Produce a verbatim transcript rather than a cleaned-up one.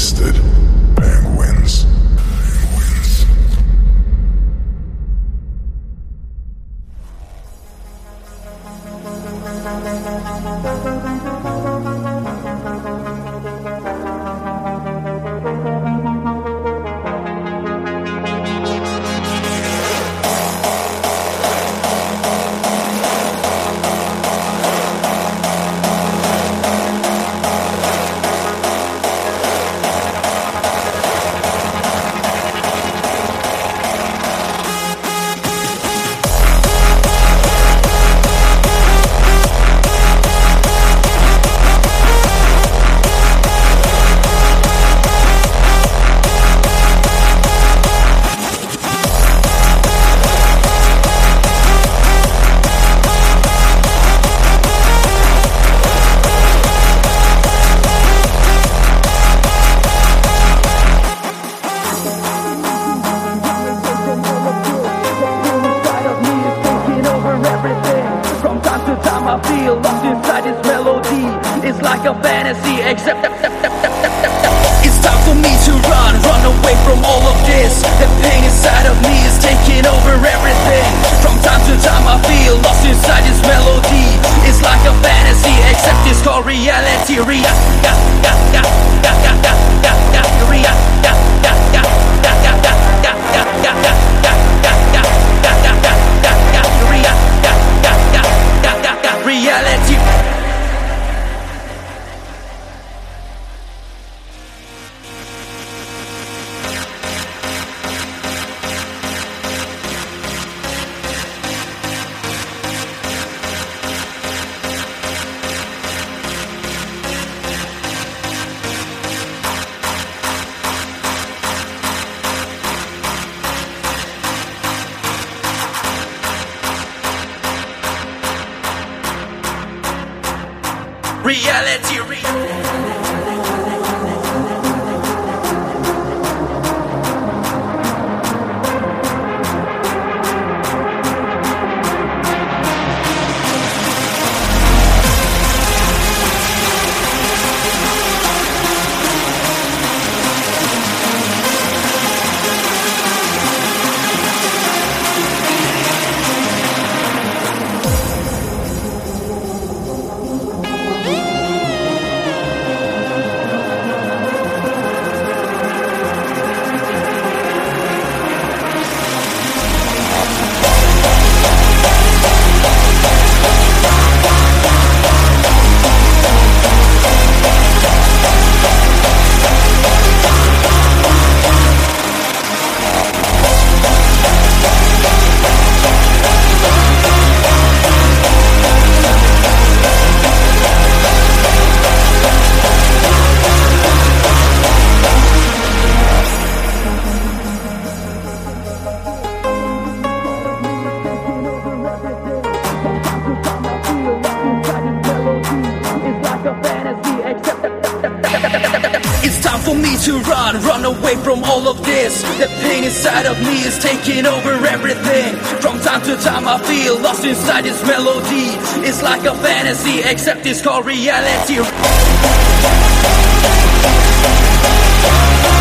Twisted Penguins. Penguins. I feel lost inside this melody. It's like a fantasy, except it's time for me to run, run away from all of this. The pain inside of me is taking over everything. From time to time I feel lost inside this melody. It's like a fantasy, except it's called reality. Rea, ya, ya, ya, ya, ya, ya, ya, ya, rea, ya, ya, ya, ya, ya, ya, ya, ya, ya, ya, ya. Reality. Reality, reality. It's time for me to run, run away from all of this. The pain inside of me is taking over everything. From time to time I feel lost inside this melody. It's like a fantasy, except it's called reality.